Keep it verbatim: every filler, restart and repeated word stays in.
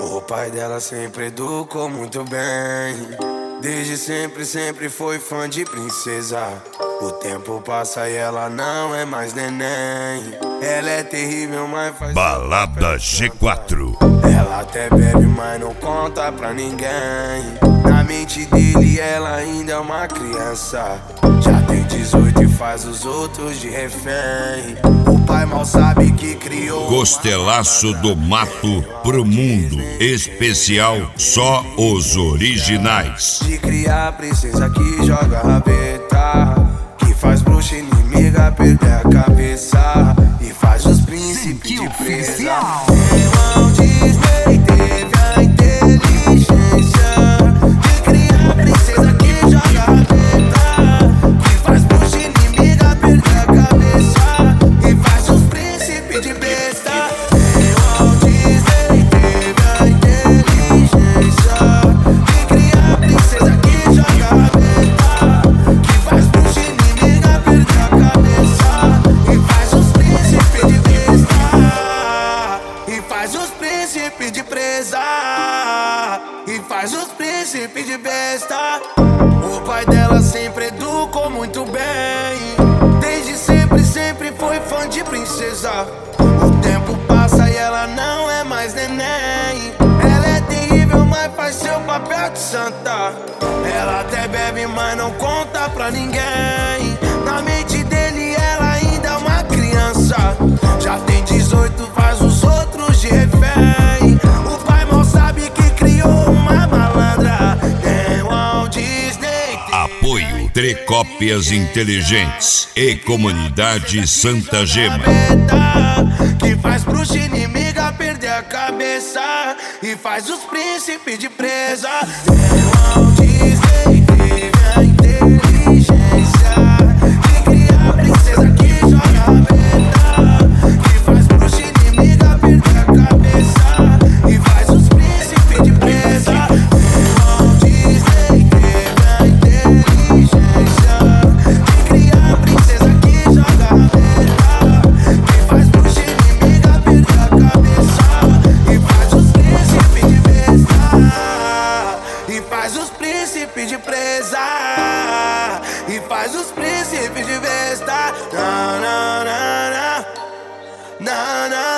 O pai dela sempre educou muito bem. Desde sempre, sempre foi fã de princesa. O tempo passa e ela não é mais neném. Ela é terrível, mas faz Balada G quatro. Ela até bebe, mas não conta pra ninguém. Na mente dele ela ainda é uma criança. Já tem dezoito e faz os outros de refém. O pai mal sabe que criou Costelaço do mato pro mundo. Especial só os originais. de criar princesa que joga rabeta, que faz bruxa inimiga perder a cabeça e faz os príncipes de presa. Irmão Disney teve a inteligência de criar princesa que joga rabeta, que faz bruxa inimiga perder a cabeça e faz os príncipes de besta. Irmão Disney teve a inteligência de criar princesa que joga rabeta, que faz bruxa inimiga perder a cabeça e faz os príncipes de besta, e faz os príncipes de presa, e faz os príncipes de besta. O pai dela sempre educou muito bem. Desde sempre, sempre foi fã de princesa. O tempo passa e ela não é mais neném. Ela é terrível, mas faz seu papel de santa. Ela até bebe, mas não conta pra ninguém. Na mente dele ela ainda é uma criança. Já tem dezoito, faz os outros de refém. O pai mal sabe que criou uma malandra. Tem Walt Disney. Apoio Trecópias Inteligentes e Comunidade Santa Gema. Que faz bruxa inimiga perder a cabeça e faz os príncipes de presa. Walt Disney teve a inteligência de criar princesa que joga rabeta, que faz bruxa inimiga perder a cabeça e faz os príncipes de presa. Walt Disney teve a inteligência de criar princesa que joga rabeta, que faz bruxa inimiga perder a cabeça e faz os príncipes de besta, e faz os príncipes de presa, e faz os príncipes de besta. Na, na, na, na, na, na.